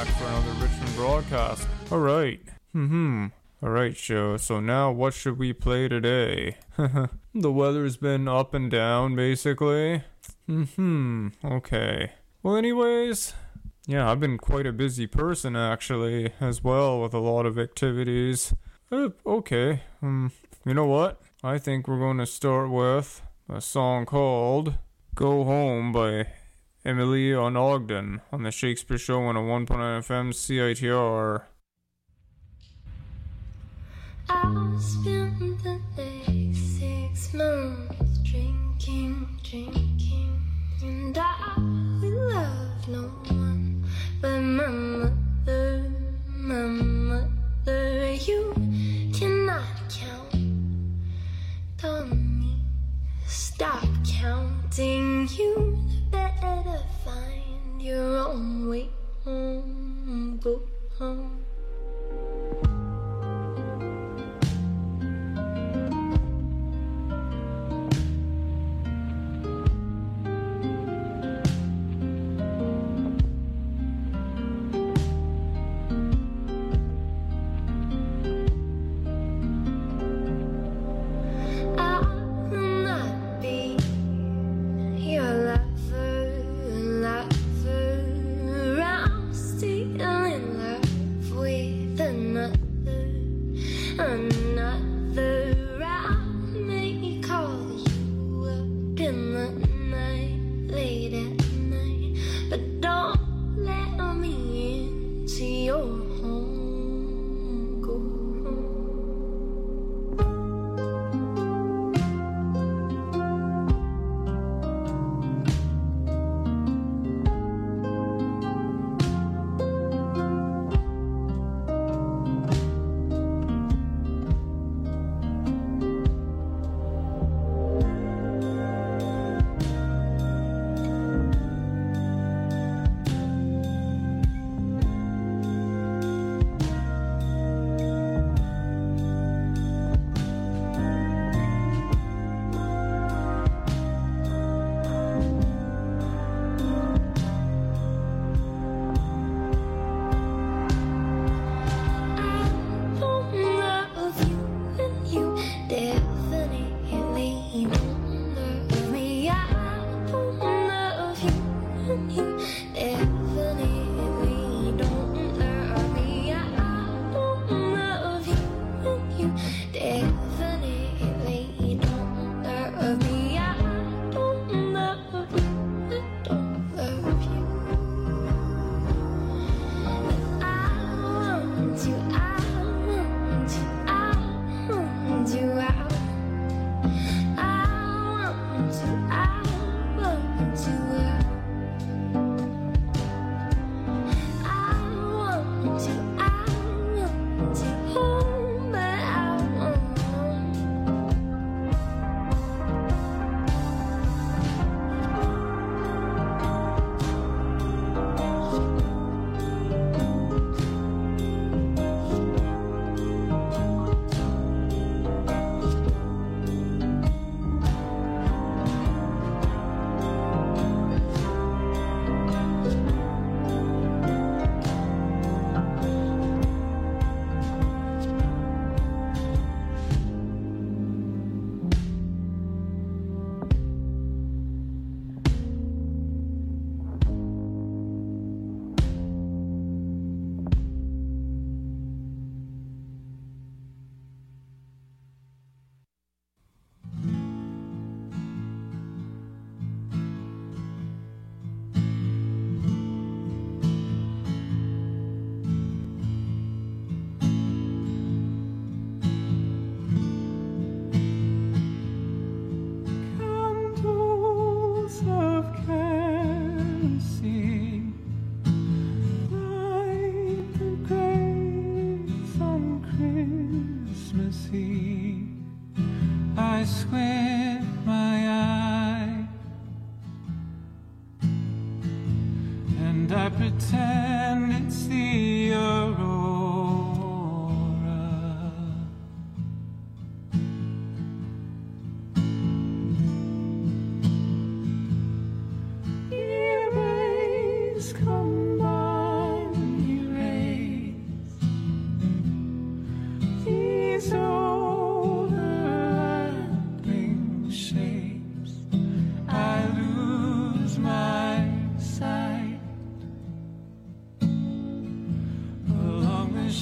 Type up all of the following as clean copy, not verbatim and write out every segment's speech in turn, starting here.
back for another Richmond broadcast. Alright. Alright, show. So now what should we play today? The weather's been up and down, basically. Okay. Well, anyways, yeah, I've been quite a busy person, actually, as well, with a lot of activities. Okay. You know what? I think we're going to start with a song called Go Home by Emily on Ogden on the Shakespeare Show on a 1.9 FM CITR. I spent the next 6 months drinking, and I will love no one but my mother. You cannot count on me. Stop counting. You better find your own way home. Go home.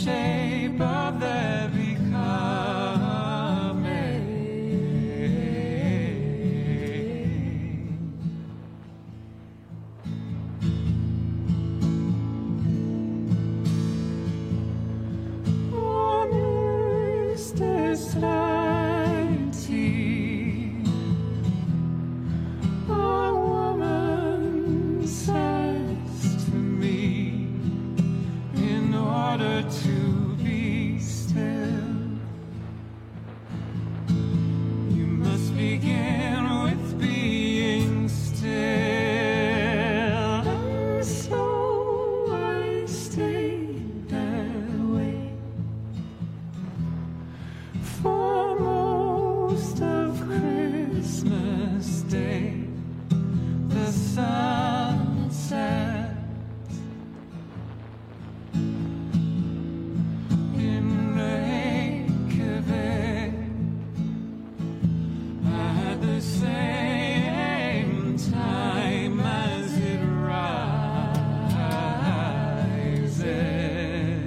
shape of their becoming. Honest as plenty, a woman says to me, in order to be still, you must begin with being still. And so I stayed that way for most of Christmas Day. The sun sets in Reykjavik at the same time as it rises.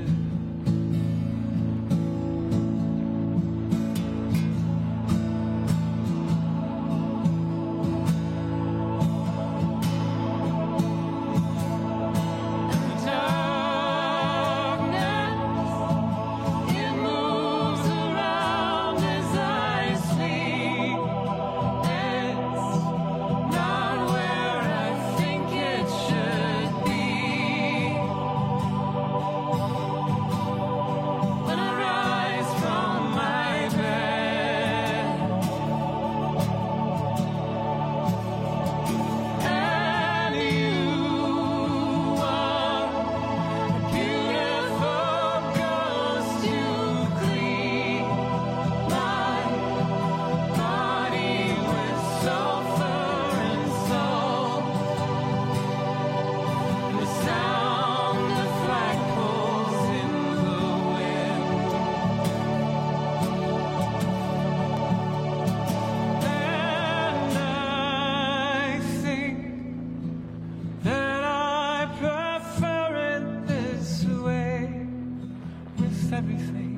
Everything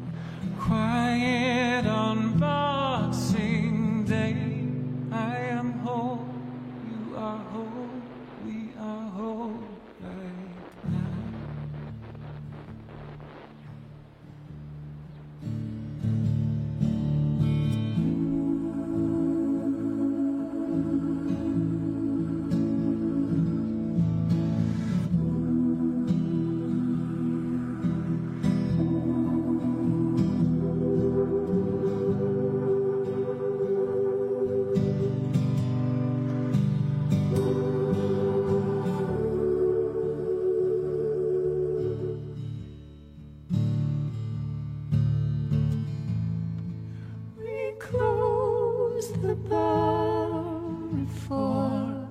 quiet on Boxing Day. I am whole, you are whole, we are whole right now. Close the bar at 4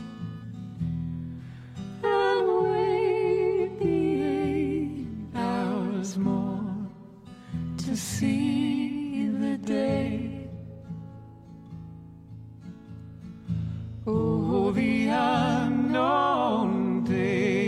and wait the 8 hours more to see the day. Oh, the unknown day.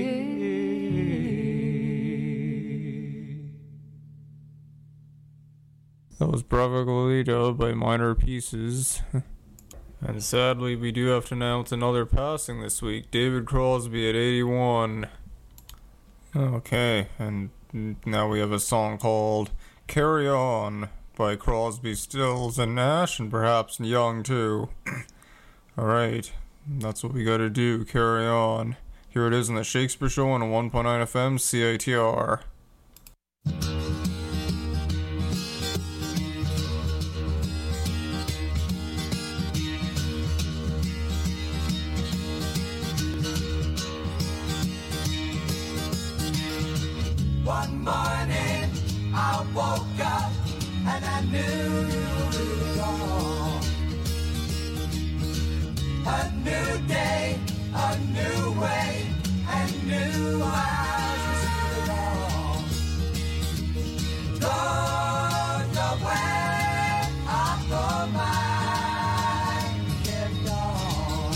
That was Brava Goleta by Minor Pieces. And sadly, we do have to announce another passing this week. David Crosby at 81. Okay, and now we have a song called Carry On by Crosby, Stills, and Nash, and perhaps Young too. Alright, that's what we gotta do, carry on. Here it is in the Shakespeare Show on a 1.9 FM CITR. One morning I woke up and I knew it all. A new day, a new way, and new eyes to see it all. Lord, the way of the mind kept on.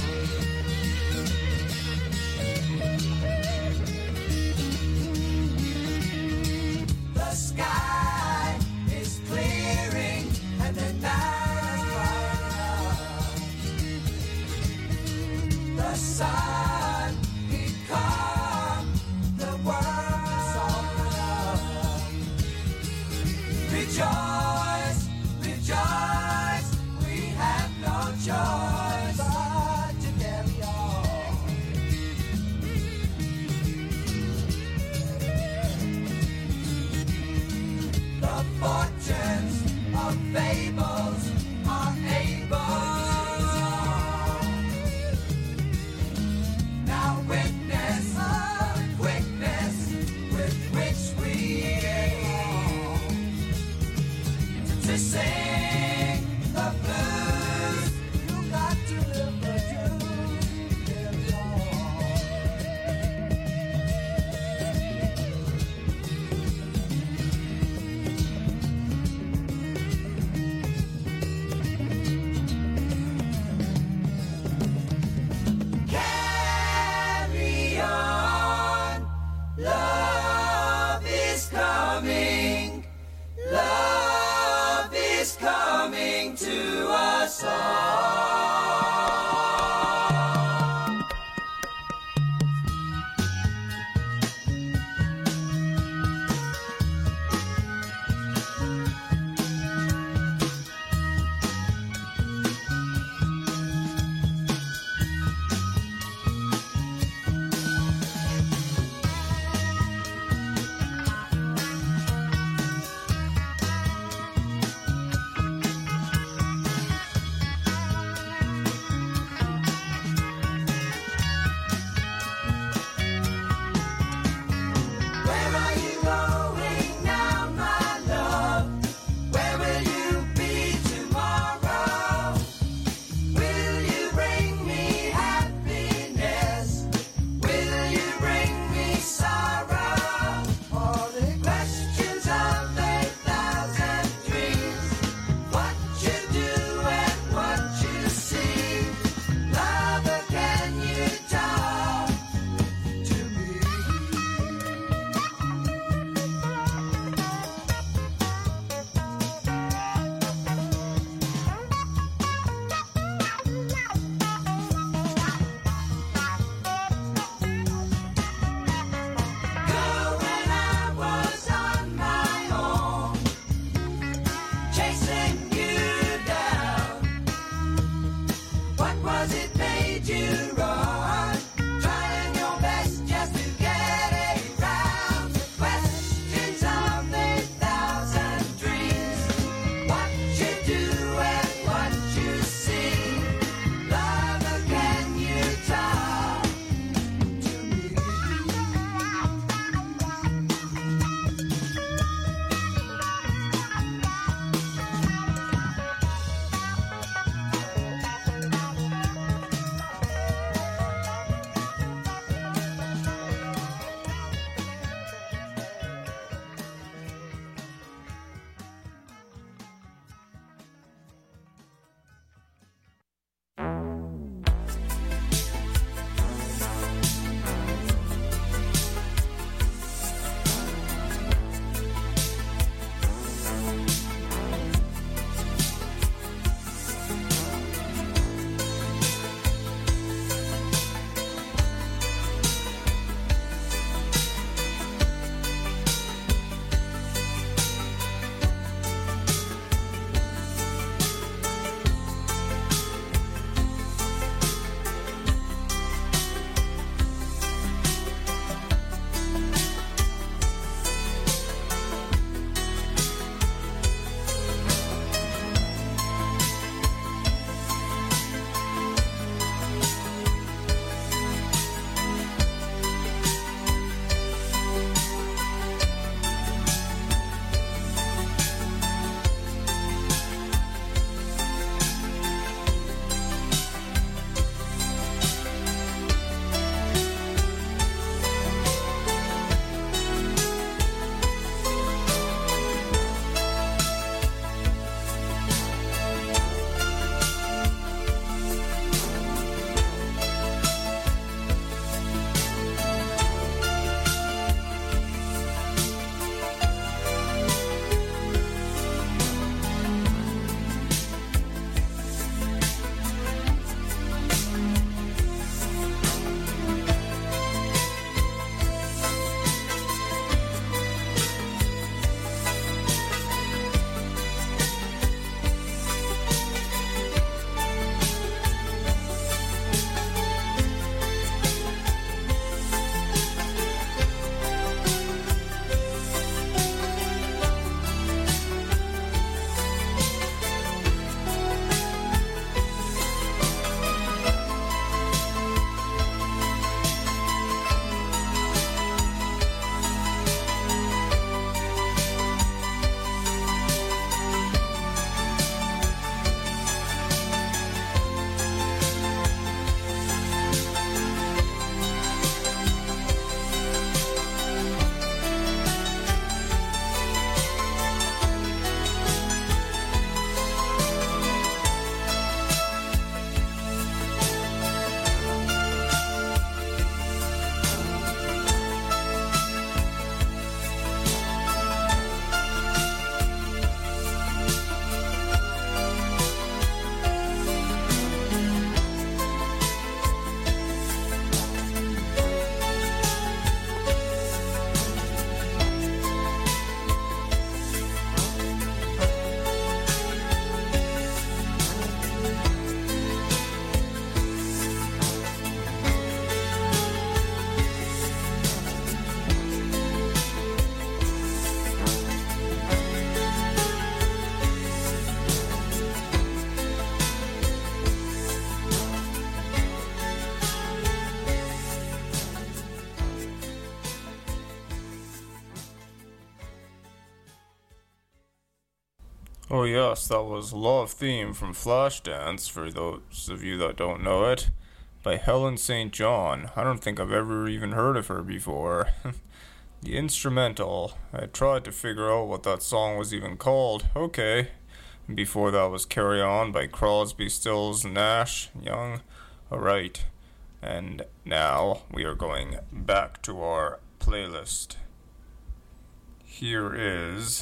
Oh yes, that was Love Theme from Flashdance, for those of you that don't know it, by Helen St. John. I don't think I've ever even heard of her before. The instrumental. I tried to figure out what that song was even called. Okay. Before that was Carry On by Crosby, Stills, Nash, Young. Alright. And now we are going back to our playlist. Here is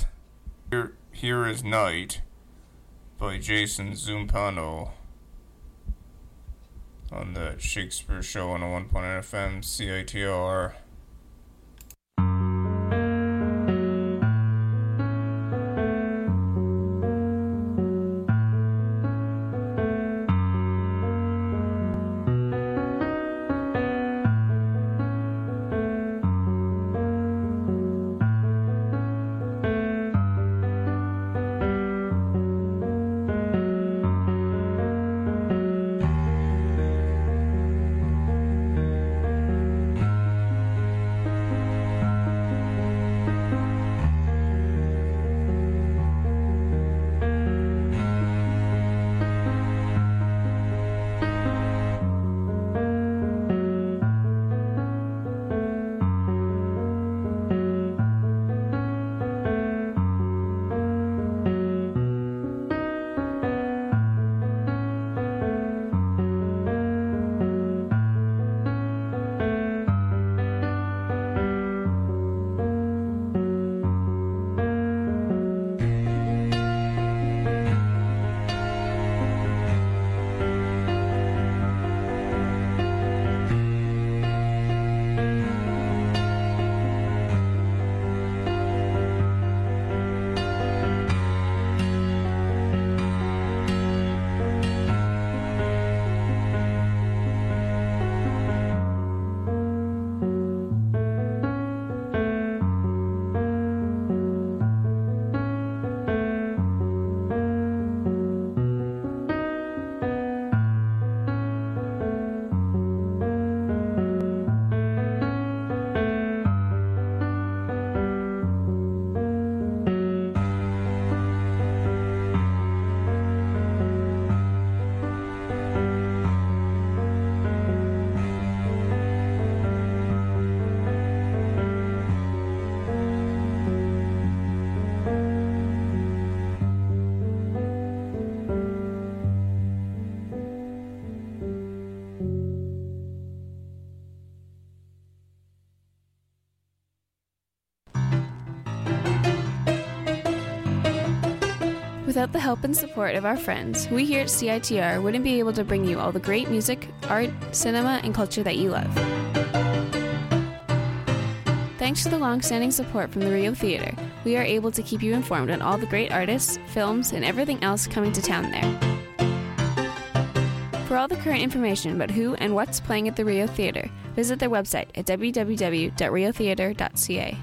Night by Jason Zumpano on the Shakespeare Show on a 1.9 FM CITR. Without the help and support of our friends, we here at CITR wouldn't be able to bring you all the great music, art, cinema, and culture that you love. Thanks to the long-standing support from the Rio Theatre, we are able to keep you informed on all the great artists, films, and everything else coming to town there. For all the current information about who and what's playing at the Rio Theatre, visit their website at www.riotheatre.ca.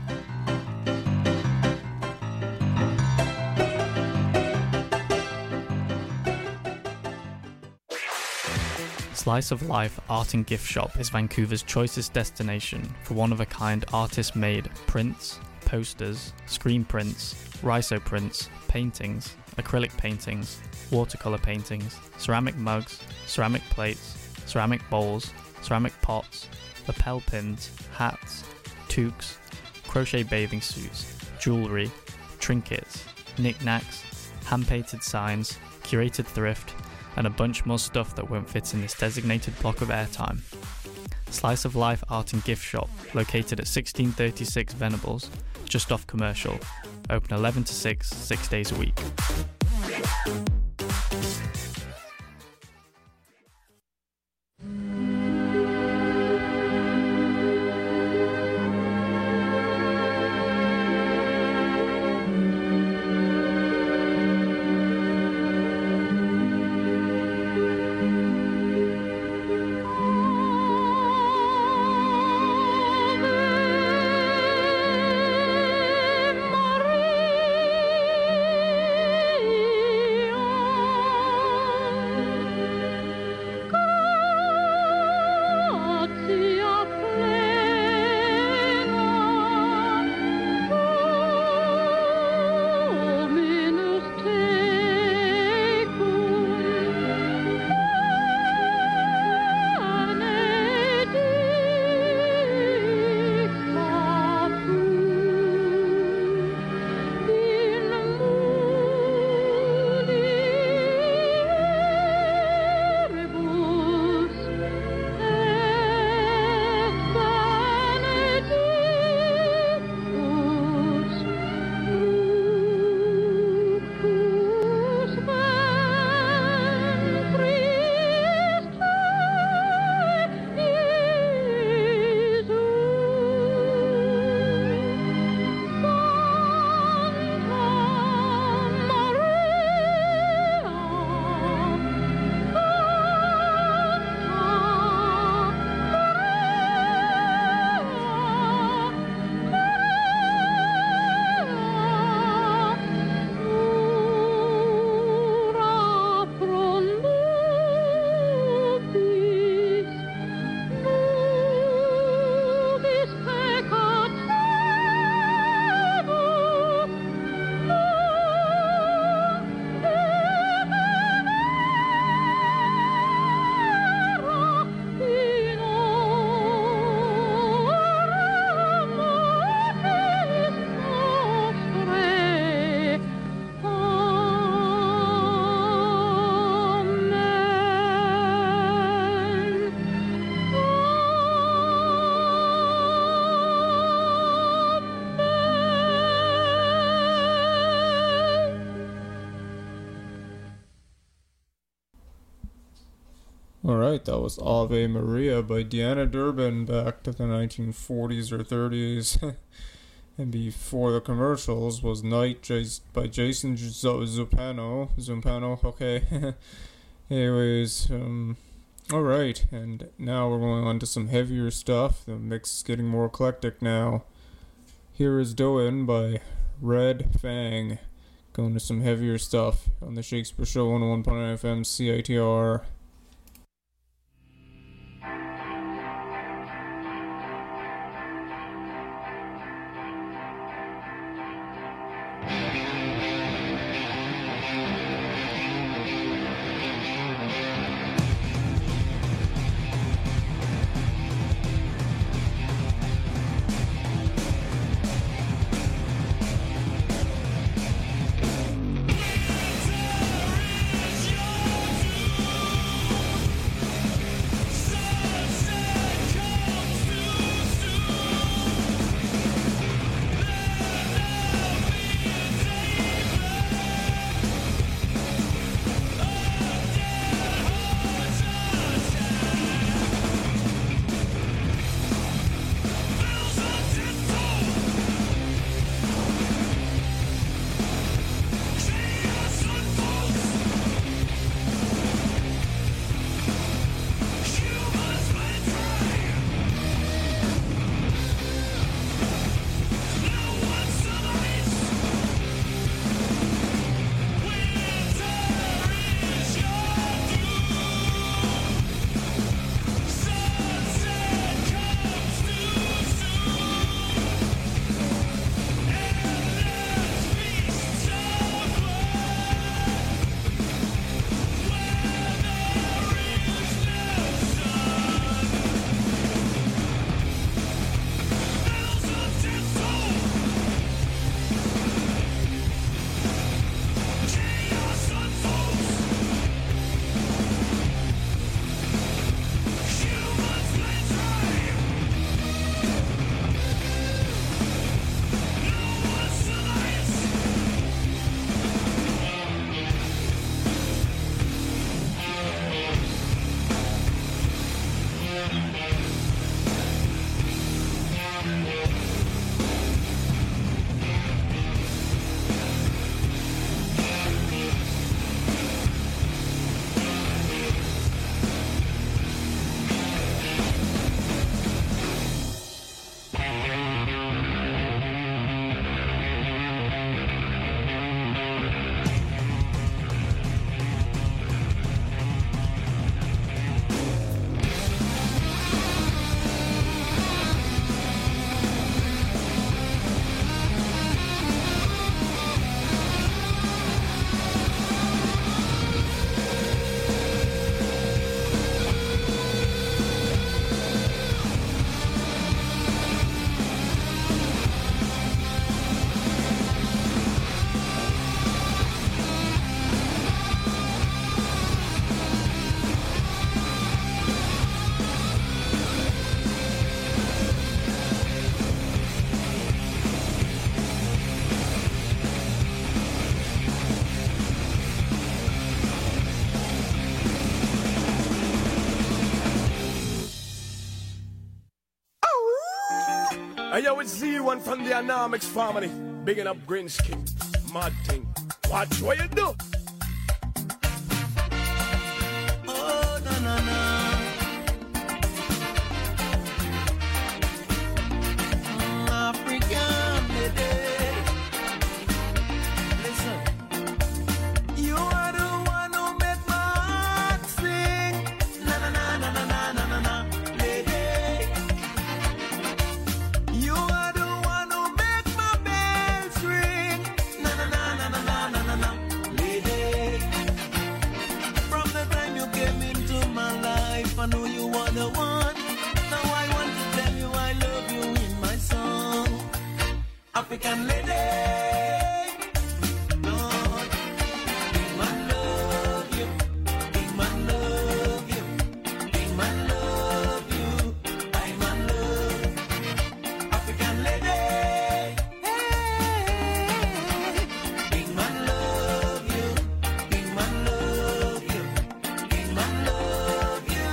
Slice of Life Art and Gift Shop is Vancouver's choicest destination for one-of-a-kind artist-made prints, posters, screen prints, rhizo prints, paintings, acrylic paintings, watercolor paintings, ceramic mugs, ceramic plates, ceramic bowls, ceramic pots, lapel pins, hats, toques, crochet bathing suits, jewellery, trinkets, knickknacks, hand-painted signs, curated thrift, and a bunch more stuff that won't fit in this designated block of airtime. Slice of Life Art and Gift Shop, located at 1636 Venables, just off Commercial, open 11 to 6 days a week. Maria. Alright, that was Ave Maria by Deanna Durbin back to the 1940s or 30s. And before the commercials was Night by Jason Zumpano, okay. Anyways, alright, and now we're going on to some heavier stuff. The mix is getting more eclectic now. Here is Doin by Red Fang. Going to some heavier stuff on the Shakespeare Show 101.9 FM CITR. Hey, yo, it's Z1 from the Anomics family. Bigging up Grinsky. Mad thing. Watch what you do. Oh, no, no, no. African lady. Listen. You are the one who make my heart sing. Na, na, na, na, na, na, na, na, lady. You are the one who make my bells ring. Na, na, na, na, na, na, na, na, na, lady. From the time you came into my life, I knew you were the one. Now I want to tell you I love you in my song. African lady. Lord, big man love you. Big man love you. Big man love you. I man love African lady. Hey, big man love you. Big man love you. Big man love you.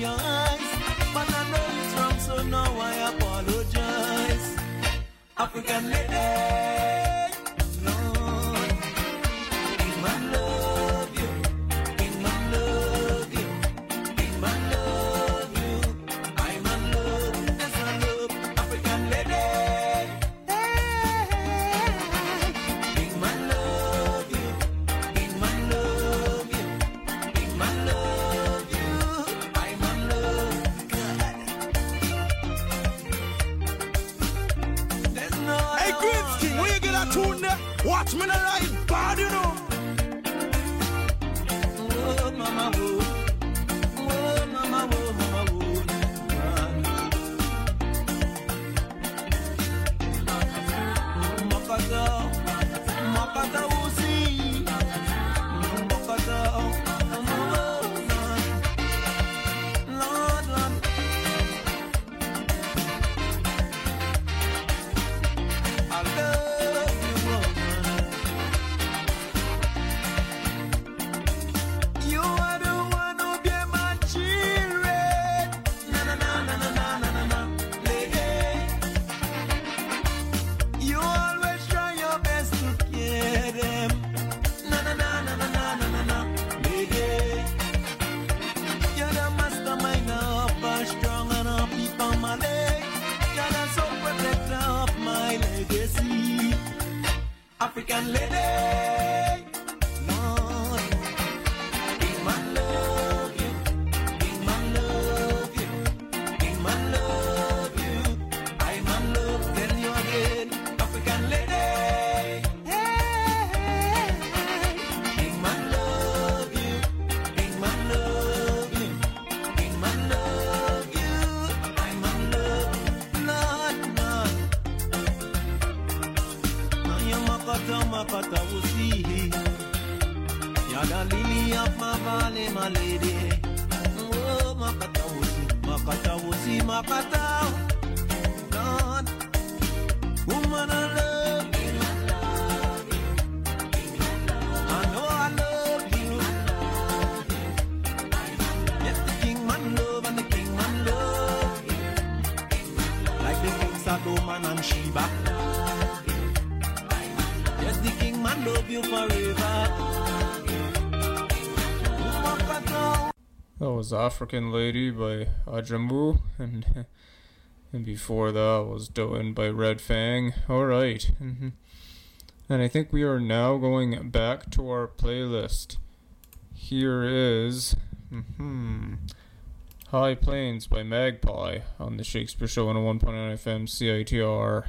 your eyes. But I know it's wrong, so now I apologize. African lady, Lord, King man love you, King man love you, King man love you. I man love, yes I love African lady. King man love you, King man love you, King man love you. I man love God. There's no Hey, Greens King, where you get that tune there? Watch me not ride bad, you know. oh mama oh, oh mama oh, mama oh. Makata, makata usi, makata, Lord, Lord. I love you, woman. You are the one who be my children. Na na na na na na na na na, lady. You always try your best to care them. Na na na na na na na na na, lady. You're the mastermind of a strong and happy family. You're the sole protector of my legacy. African lady, Lord, King man love you, King man love you, King man love you. I man love, tell you again, African lady. King man love you, King man love you, King man love you. I man love, Lord, Lord. Aya makata makata usi, you're the lily of my valley, my lady. Oh makata usi, makata usi, makata. Lord, woman I love you. I know I love you. Yes, the king man love and the king man love. Like the king Solomon and Sheba. Yes, the king man love you forever. That was African Lady by Ajamu, and before that was Doan by Red Fang. Alright. And I think we are now going back to our playlist. Here is High Plains by Magpie on the Shakespeare Show on 101.9 FM CITR.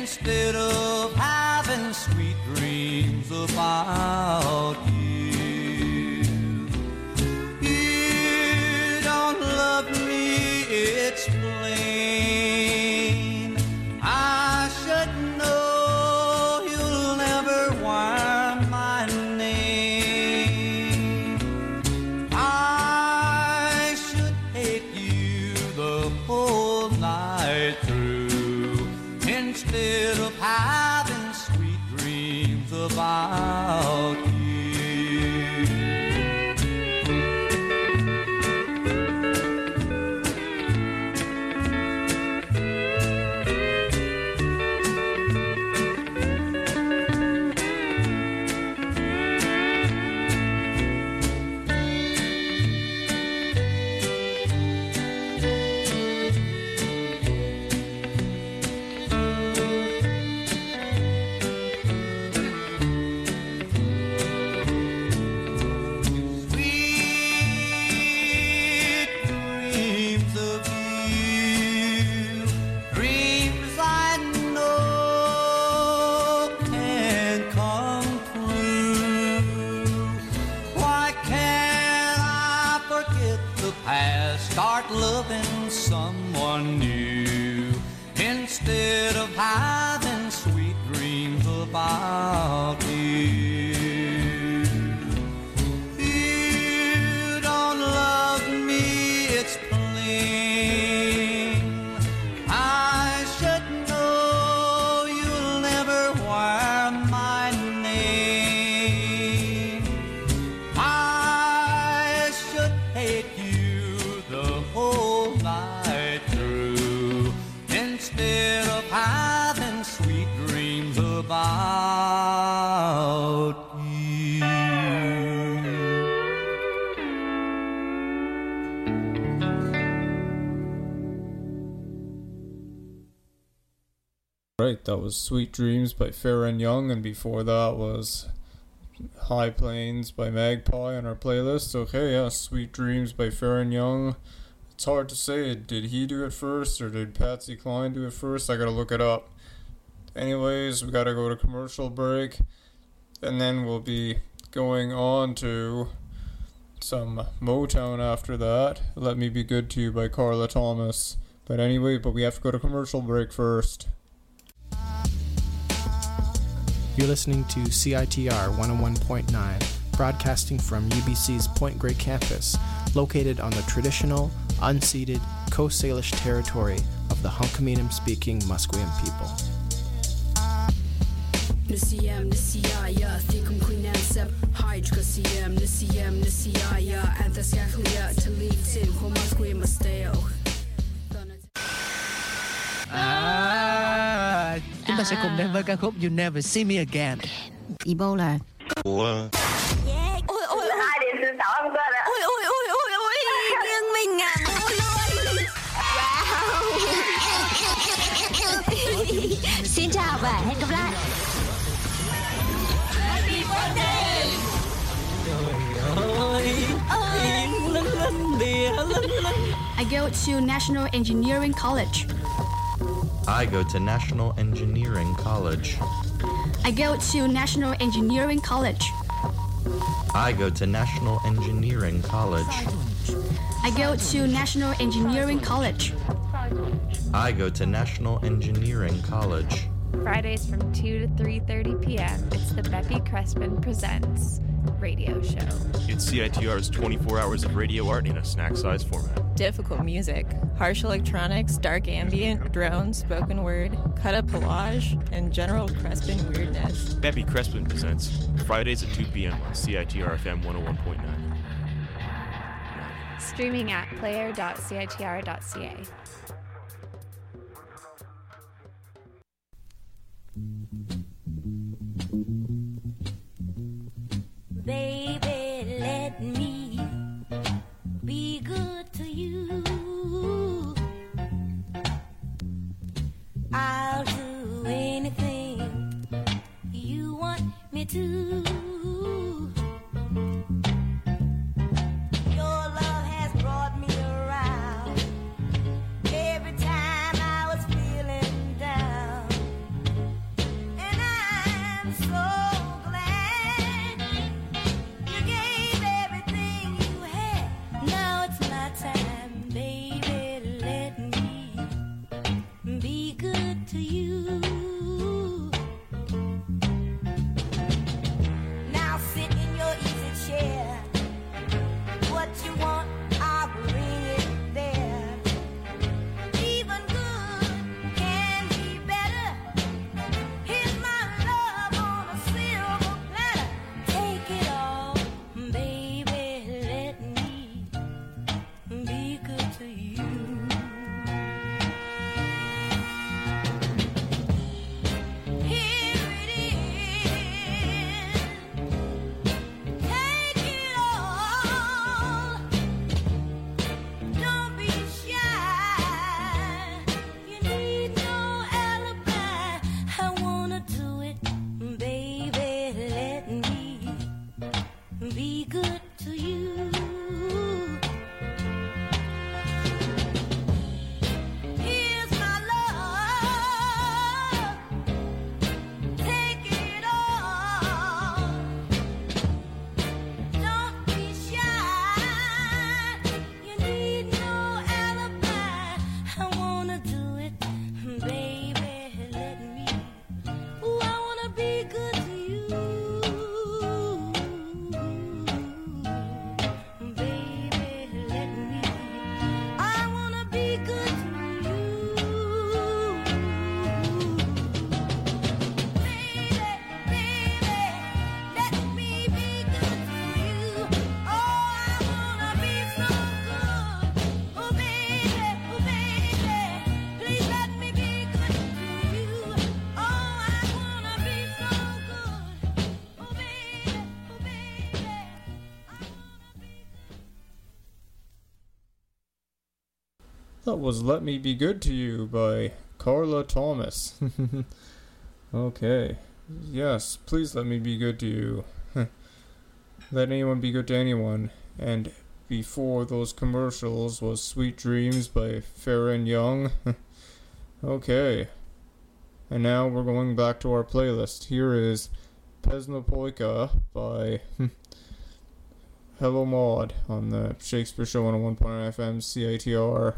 instead of having sweet dreams about you. You don't love me, it's plain. I should know you'll never wear my name. I should hate you the whole night through instead of having sweet dreams about you. Sweet dreams of you, dreams I know can come true. Why can't I forget the past, start loving someone new, instead of having sweet dreams about you? You don't love me, it's plain. I should know you'll never wear my name. I should hate you the whole night through instead of having sweet dreams about you. Right, that was Sweet Dreams by Farron Young, and before that was High Plains by Magpie on our playlist. Okay, yeah, Sweet Dreams by Farron Young. It's hard to say, did he do it first or did Patsy Cline do it first? I gotta look it up. Anyways, we gotta go to commercial break, and then we'll be going on to some Motown after that. Let Me Be Good to You by Carla Thomas. But anyway, we have to go to commercial break first. You're listening to CITR 101.9, broadcasting from UBC's Point Grey campus, located on the traditional, unceded Coast Salish territory of the Hunkaminam-speaking Musqueam people. Nisiyam nisiyaya thikum kuinansab hydra kasiyam nisiyam nisiyaya antaskaklia talitin homasque masteo. Chúng ta sẽ cùng đến với ca khúc You Never See Me Again. Ebola. Ủa? Yeah. Ôi ôi ôi. 2 điểm xin chào ông cơ ạ. Ôi ôi ôi ôi ôi. Riêng mình à. Ôi ôi. Wow. Xin chào và hẹn gặp lại. Happy birthday. I go to National Engineering College. I go to National Engineering College. I go to National Engineering College. I go to National Engineering College. I go to National Engineering College. I go to National Engineering College. Fridays from 2 to 3:30 p.m. It's the Beppy Crespin Presents radio show. It's CITR's 24 hours of radio art in a snack-sized format. Difficult music, harsh electronics, dark ambient, drone, spoken word, cut-up collage, and general Crespin weirdness. Beppy Crespin Presents, Fridays at 2 p.m. on CITR FM 101.9. Streaming at player.citr.ca. Baby, let me be good to you. I'll do anything you want me to. Your love has brought me around every time I was feeling down. That was Let Me Be Good to You by Carla Thomas. Okay. Yes, please let me be good to you. Let anyone be good to anyone. And before those commercials was Sweet Dreams by Farron Young. Okay. And now we're going back to our playlist. Here is Pesna Polka by Hello Maud on the Shakespeare Show on 1.9 FM CITR.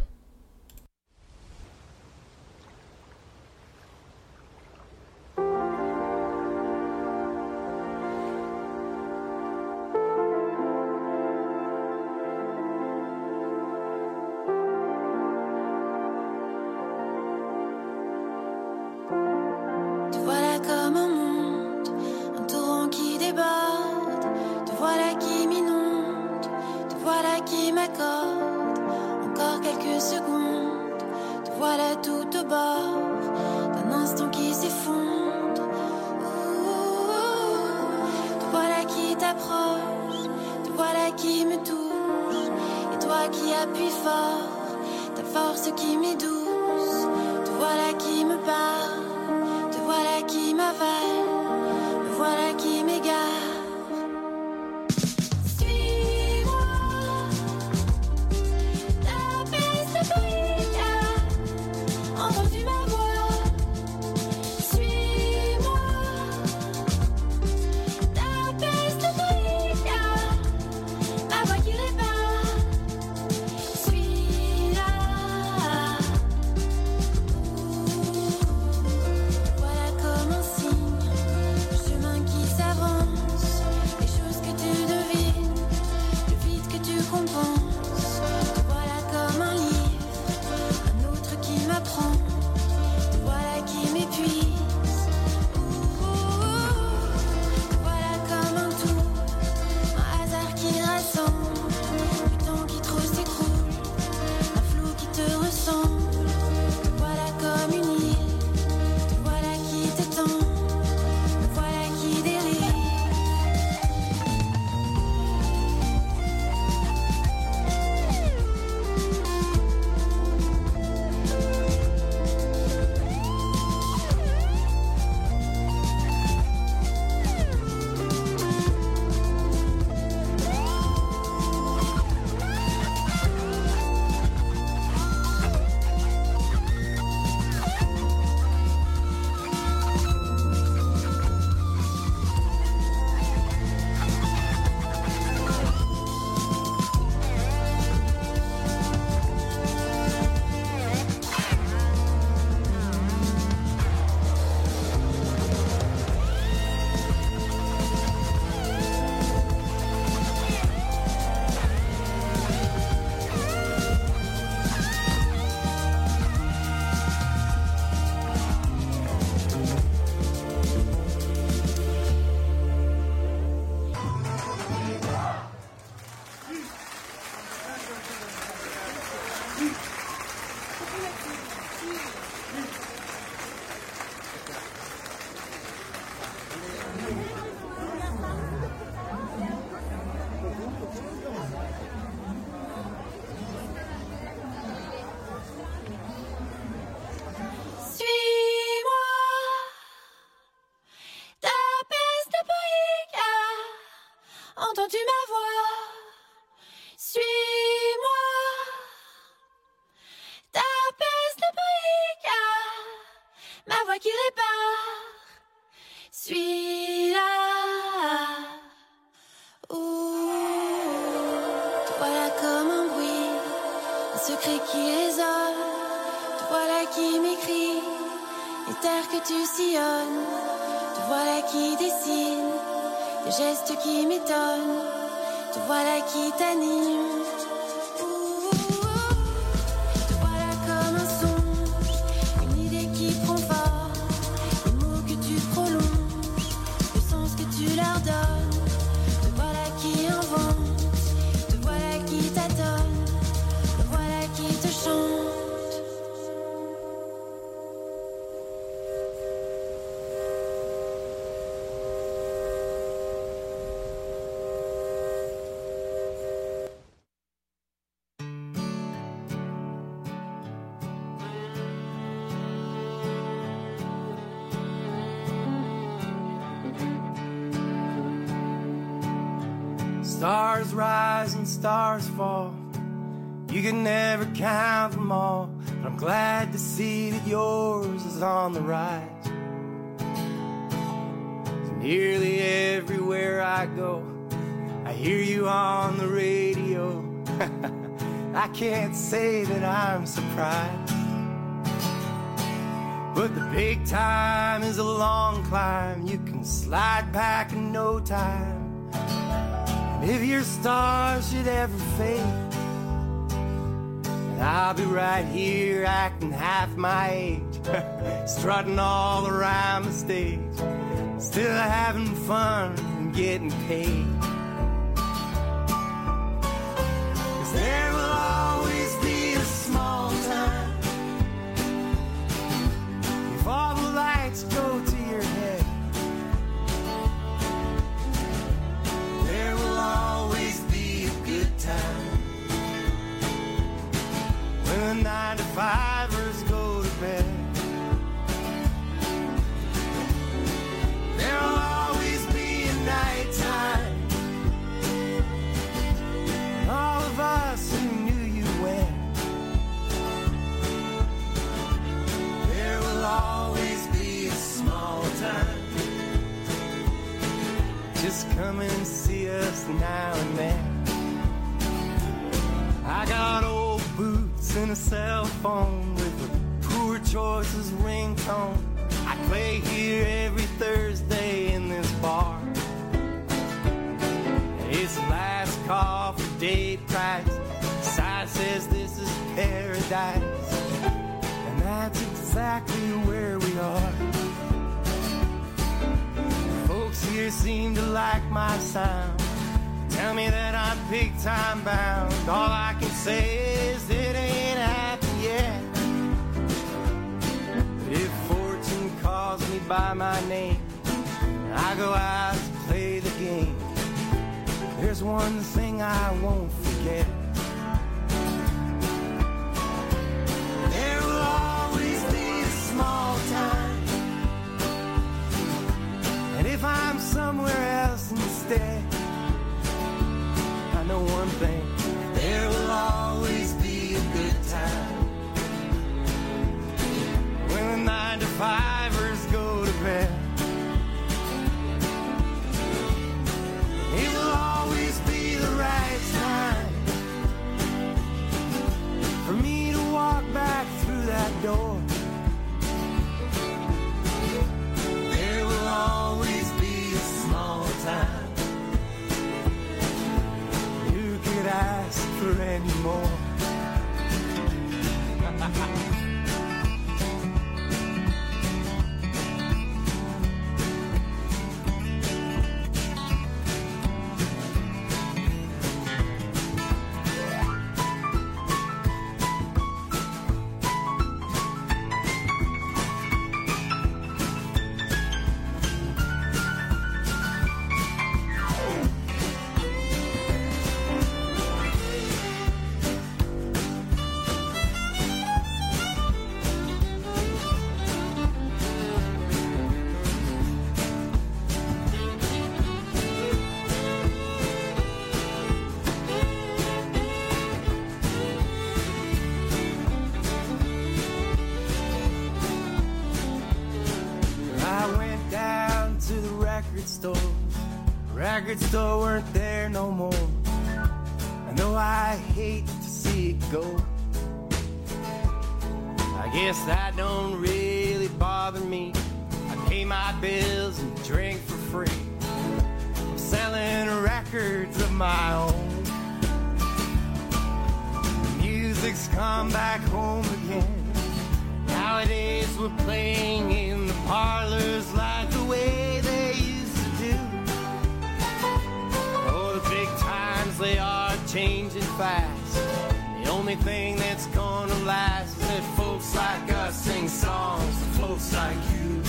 Entends-tu ma voix? Suis-moi. Ta peste brique, ma voix qui répare. Suis-la. Te voilà comme un bruit, un secret qui résonne. Te voilà qui m'écrit les terres que tu sillonnes. Te voilà qui dessine les gestes qui m'étonnent. Te voilà qui t'anime. Te voilà comme un songe, une idée qui prend forme, les mots que tu prolonges, le sens que tu leur donnes. Te voilà qui invente, te voilà qui t'adonne, te voilà qui te chante. Stars rise and stars fall. You can never count them all, but I'm glad to see that yours is on the rise. So nearly everywhere I go, I hear you on the radio. I can't say that I'm surprised, but the big time is a long climb. You can slide back in no time. And if your stars should ever fade, I'll be right here acting half my age, strutting all around the stage, still having fun and getting paid. 'Cause there will always be a small time if all the lights go to your head. There will always be a good time when the 9-to-5ers go to bed. There'll always be a nighttime. All of us who knew you when. There will always be a small time. Just come and see us now and then. I got old boots and a cell phone with a Poor Choices ringtone. I play here every Thursday in this bar. It's the last call for date price. The sign says this is paradise, and that's exactly where we are. Folks here seem to like my sound. Tell me that I'm big time bound. All I can say is it ain't happened yet. But if fortune calls me by my name, I go out to play the game. There's one thing I won't forget. There will always be a small time. And if I'm somewhere else instead, I know one thing, there will always be a good time when the 9-to-5ers go to bed. It will always be the right time for me to walk back through that door. There will always be a small time. Ask for any more. Record store weren't there no more. I know I hate to see it go. I guess that don't really bother me. I pay my bills and drink for free. I'm selling records of my own. The music's come back home again. Nowadays we're playing in the parlors like the way they used to do. Big times, they are changing fast. The only thing that's gonna last is that folks like us sing songs to folks like you.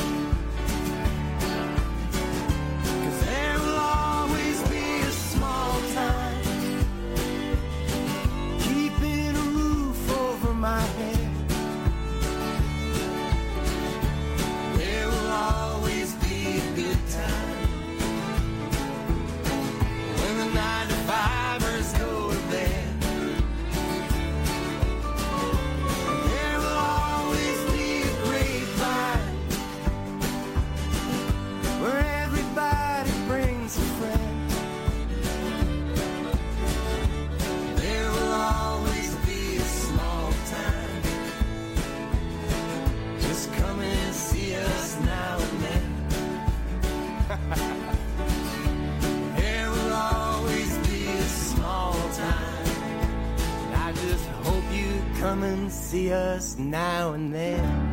'Cause there will always be a small time, keeping a roof over my head. There will always be a good time when the 9-to-5 see us now and then.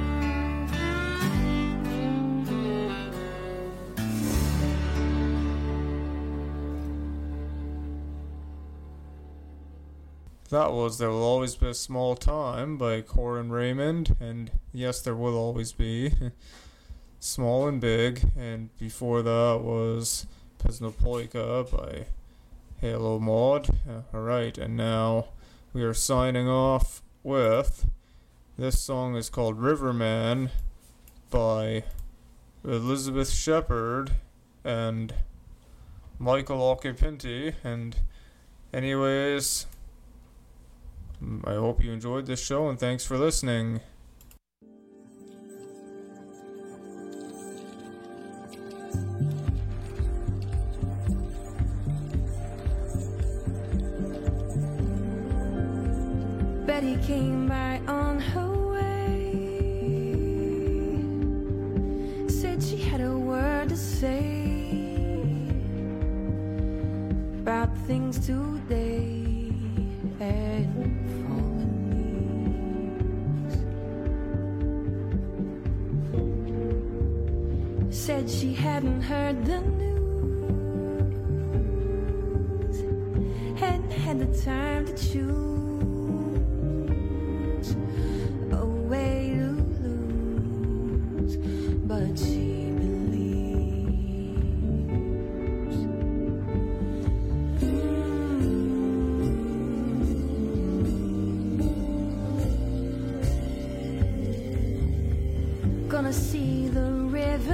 That was There Will Always Be a Small Time by Corin Raymond, and yes, there will always be. Small and Big, and before that was Pesno Polka by Halo Mod. Alright, and now we are signing off with, this song is called Riverman by Elizabeth Shepard and Michael Occhipinti, and anyways, I hope you enjoyed this show, and thanks for listening. Betty came by on her way, said she had a word to say about things today and said she hadn't heard the news, hadn't had the time to choose a way to lose, but she believes. Gonna see the river,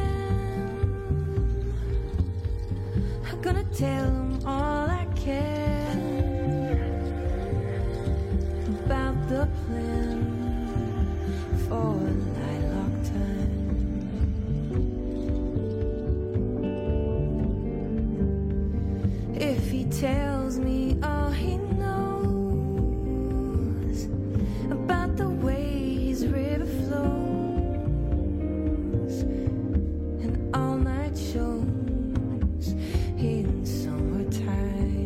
gonna tell them all I can about the plan for lilac time. If he tells me all he knows about the way his river flows and all night shows in summertime.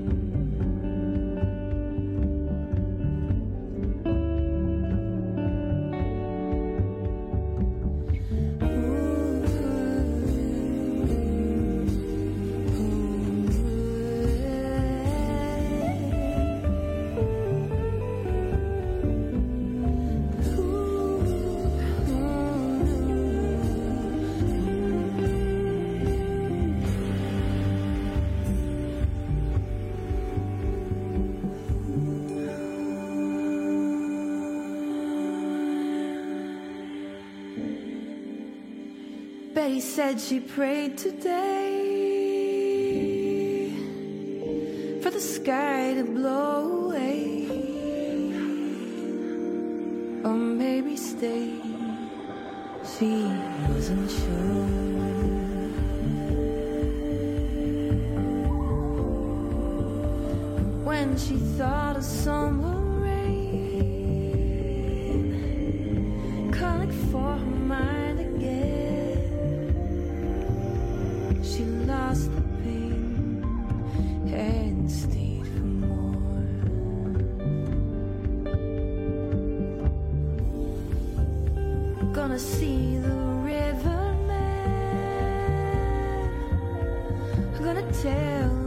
Betty said she prayed today for the sky to blow away, or maybe stay. She wasn't sure. When she thought of summer rain calling for her mind again, she lost the pain and stayed for more. Gonna see the river man, gonna tell